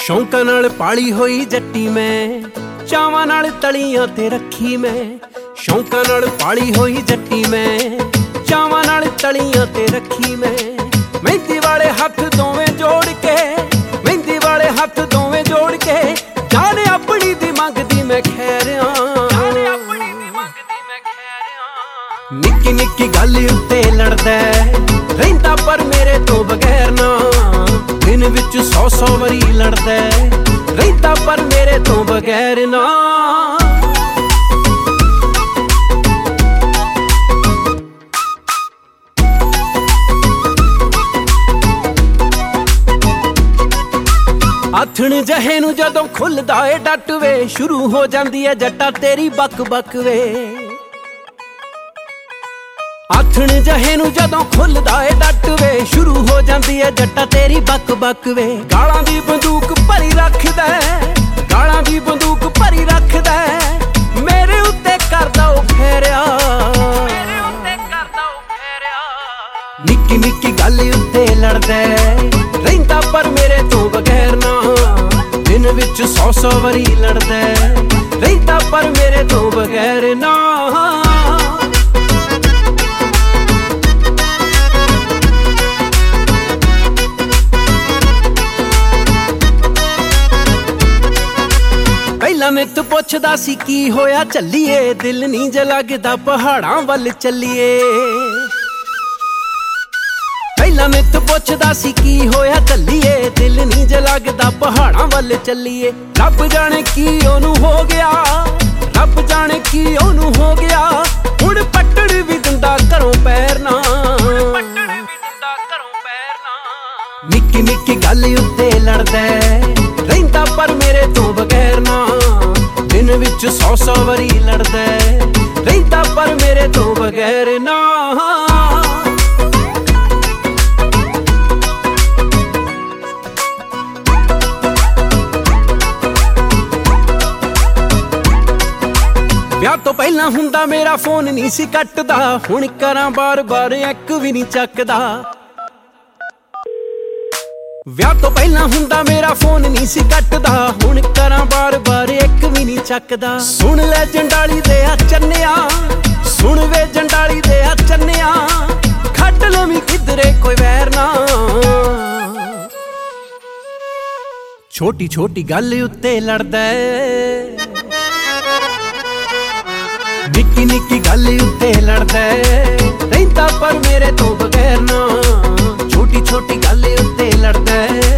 ਸ਼ੌਂਕਾਂ ਨਾਲ ਪਾਲੀ ਹੋਈ ਜੱਟੀ ਮੈਂ, ਚਾਵਾਂ ਨਾਲ ਤਲੀਆਂ ਤੇ ਰੱਖੀ ਮੈਂ। ਸ਼ੌਂਕਾਂ ਨਾਲ ਪਾਲੀ ਹੋਈ ਜੱਟੀ ਮੈਂ, ਚਾਵਾਂ ਨਾਲ ਤਲੀਆਂ ਤੇ ਰੱਖੀ ਮੈਂ। ਮਹਿੰਦੀ ਵਾਲੇ ਹੱਥ ਦੋਵੇਂ ਜੋੜ ਕੇ, ਮਹਿੰਦੀ ਵਾਲੇ ਹੱਥ ਦੋਵੇਂ ਜੋੜ ਕੇ, ਜਾਨ ਆਪਣੀ ਦੀ ਮੰਗਦੀ ਮੈਂ ਖੈਰਿਆਂ। ਨਿੱਕੀ ਨਿੱਕੀ ਗੱਲ ਉੱਤੇ ਲੜਦਾ ਰਹਿੰਦਾ ਪਰ ਮੇਰੇ ਤੋਂ ਬਗੈਰ ਨਾ। ਦਿਨ ਵਿੱਚ 100 ਵਾਰੀ ਲੜਦਾ ਰਹਿੰਦਾ ਪਰ ਮੇਰੇ ਤੋਂ ਬਗੈਰ ਨਾ। ਆਥਣ ਜਹੇ ਨੂੰ ਜਦੋਂ ਖੁੱਲਦਾ ਏ ਡੱਟ ਵੇ, ਸ਼ੁਰੂ ਹੋ ਜਾਂਦੀ ਏ ਜੱਟਾ ਤੇਰੀ ਬੱਕ ਬੱਕ ਵੇ। ਆਥਣ ਜਹੇ ਨੂੰ ਜਦੋਂ ਖੁੱਲਦਾ ਏ ਡੱਟ ਵੇ, ਸ਼ੁਰੂ ਹੋ ਜਾਂਦੀ ਏ ਜੱਟਾ ਤੇਰੀ ਬੱਕ ਬੱਕ ਵੇ। ਗਾਲਾਂ ਦੀ ਬੰਦੂਕ ਭਰੀ ਰੱਖਦਾ, ਗਾਲਾਂ ਦੀ ਬੰਦੂਕ ਭਰੀ ਰੱਖਦਾ, ਮੇਰੇ ਉੱਤੇ ਕਰਦਾ ਉਹ ਫੇਰਿਆ। ਨਿੱਕੀ ਨਿੱਕੀ ਗੱਲ ਉੱਤੇ ਲੜਦਾ ਰਹਿੰਦਾ ਪਰ ਮੇਰੇ ਤੋਂ ਬਗੈਰ ਨਾ। ਦਿਨ ਵਿੱਚ 100 ਵਾਰੀ ਲੜਦਾ ਰਹਿੰਦਾ ਪਰ ਮੇਰੇ ਤੋਂ ਬਗੈਰ ਨਾ। ਪਹਿਲਾਂ ਨਿੱਤ ਪੁੱਛਦਾ ਸੀ ਕੀ ਹੋਇਆ ਚੱਲੀਏ, ਦਿਲ ਨੀ ਜ ਲੱਗਦਾ ਪਹਾੜਾਂ ਵੱਲ ਚੱਲੀਏ। ਪਹਿਲਾਂ ਨਿੱਤ ਪੁੱਛਦਾ ਸੀ ਕੀ ਹੋਇਆ ਚੱਲੀਏ, ਦਿਲ ਨੀ ਜ ਲੱਗਦਾ ਪਹਾੜਾਂ ਵੱਲ ਚੱਲੀਏ। ਰੱਬ ਜਾਣੇ ਕੀ ਉਹਨੂੰ ਹੋ ਗਿਆ, ਰੱਬ ਜਾਣੇ ਕੀ ਉਹਨੂੰ ਹੋ ਗਿਆ। ਹੁਣ ਪੱਟੜ ਵੀ ਦਿੰਦਾ ਘਰੋਂ ਪੈਰ ਨਾ। ਨਿੱਕੀ ਨਿੱਕੀ ਗੱਲ ਉੱਤੇ ਲੜਦਾ ਰਹਿੰਦਾ ਪਰ ਮੇਰੇ ਤੋਂ ਬਗੈਰ ਨਾ। ਦਿਨ ਵਿੱਚ 100 ਵਾਰੀ ਲੜਦਾ ਰਹਿੰਦਾ ਪਰ ਮੇਰੇ ਤੋਂ ਬਗੈਰ ਨਾ। ਵਿਆਹ ਤੋਂ ਪਹਿਲਾਂ ਹੁੰਦਾ ਮੇਰਾ ਫੋਨ ਨਹੀਂ ਸੀ ਕੱਟਦਾ, ਹੁਣ ਕਰਾਂ ਬਾਰ-ਬਾਰ ਇੱਕ ਵੀ ਨਹੀਂ ਚੱਕਦਾ। ਵਿਆਹ ਤੋਂ ਪਹਿਲਾਂ ਹੁੰਦਾ ਮੇਰਾ ਫੋਨ ਨਹੀਂ ਸੀ ਕੱਟਦਾ, ਹੁਣ ਕਰਾਂ ਬਾਰ-ਬਾਰ ਇੱਕ ਵੀ ਨਹੀਂ ਚੱਕਦਾ। ਸੁਣ ਲੈ ਜੰਡਾਲੀ ਦੇ ਆ ਚੰਨਿਆ, ਸੁਣ ਵੇ ਜੰਡਾਲੀ ਦੇ ਆ ਚੰਨਿਆ, ਖੱਟ ਲਵੀਂ ਕਿਧਰੇ ਕੋਈ ਵੈਰ ਨਾ। ਛੋਟੀ ਛੋਟੀ ਗੱਲ ਉੱਤੇ ਲੜਦਾ, ਨਿੱਕੀ ਨਿੱਕੀ ਗੱਲ ਉੱਤੇ ਲੜਦਾ ਰਹਿੰਦਾ ਪਰ ਮੇਰੇ ਤੋਂ ਬਗੈਰ ਨਾ। ਛੋਟੀ ਛੋਟੀ ਗੱਲ ਉੱਤੇ ਲੜਦਾ